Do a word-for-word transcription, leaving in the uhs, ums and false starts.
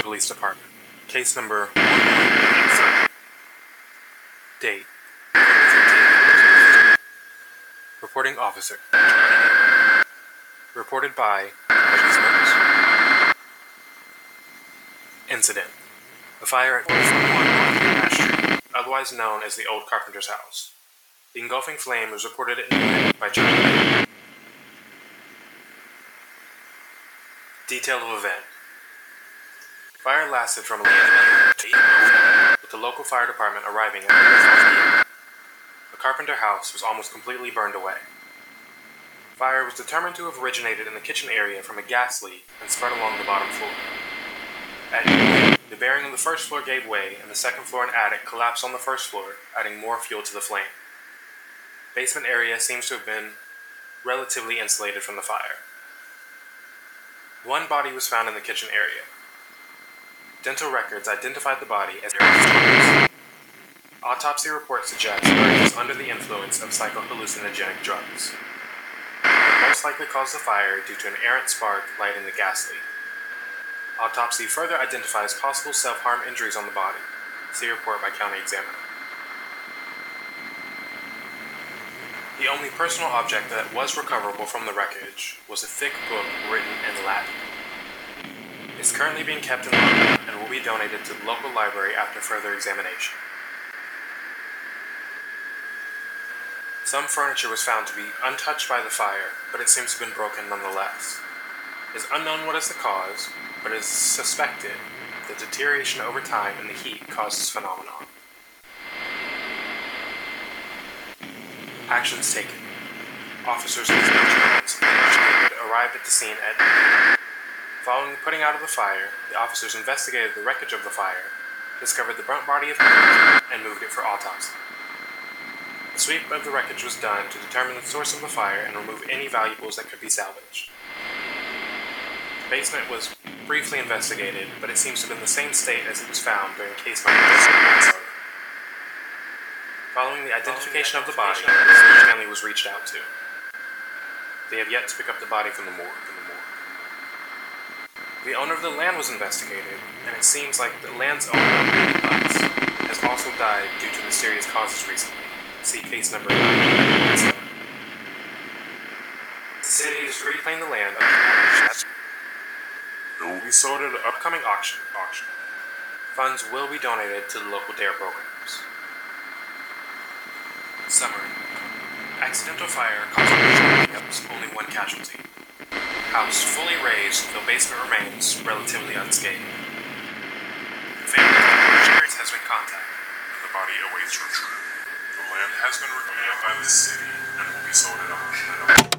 Police Department. Case number one one eight three. Date. Reporting officer. Reported by Incident. A fire at one forty-one Ash Street, otherwise known as the Old Carpenter's House. The engulfing flame was reported ignited by Charlie. Detail of event. Fire lasted from eleven a.m. with the local fire department arriving at twelve p.m. The Carpenter house was almost completely burned away. Fire was determined to have originated in the kitchen area from a gas leak and spread along the bottom floor. At midnight, the bearing of the first floor gave way and the second floor and attic collapsed on the first floor, adding more fuel to the flame. Basement area seems to have been relatively insulated from the fire. One body was found in the kitchen area. Dental records identified the body as Eric. Autopsy report suggests Eric was under the influence of psychohallucinogenic drugs. It most likely caused the fire due to an errant spark lighting the gas leak. Autopsy further identifies possible self-harm injuries on the body. See report by county examiner. The only personal object that was recoverable from the wreckage was a thick book written in Latin. It is currently being kept in London and will be donated to the local library after further examination. Some furniture was found to be untouched by the fire, but it seems to have been broken nonetheless. It is unknown what is the cause, but it is suspected that deterioration over time and the heat caused this phenomenon. Actions taken. Officers with insurance arrived at the scene at night. Following the putting out of the fire, the officers investigated the wreckage of the fire, discovered the burnt body of Eric, and moved it for autopsy. A sweep of the wreckage was done to determine the source of the fire and remove any valuables that could be salvaged. The basement was briefly investigated, but it seems to have been the same state as it was found during case number Minnesota. Following the identification of the body, the family was reached out to. They have yet to pick up the body from the morgue. From the morgue. The owner of the land was investigated, and it seems like the land's owner, Butts, has also died due to mysterious causes recently. See case number nine seven. The city is to reclaim the land. It will be sold at an upcoming auction. auction. Funds will be donated to the local D A R E programs. Summary. Accidental fire caused only one casualty. House fully razed, though basement remains relatively unscathed. The family of insurance has been contacted. The body awaits retrieval. The land has been reclaimed by the city and will be sold at auction.